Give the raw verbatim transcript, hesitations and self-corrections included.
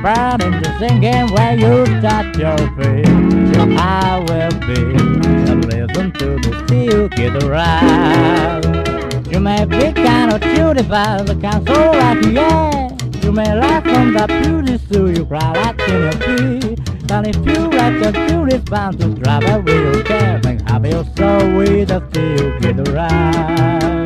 burn into singing where you touch your feet. So I will be and listen to the steel get around. You may be kind of beautiful, the kind so like yeah. You may laugh from the beauty, so you cry like in your feet. But if you like the beauty, bound to drive a real care, make happy your soul with the steel get around.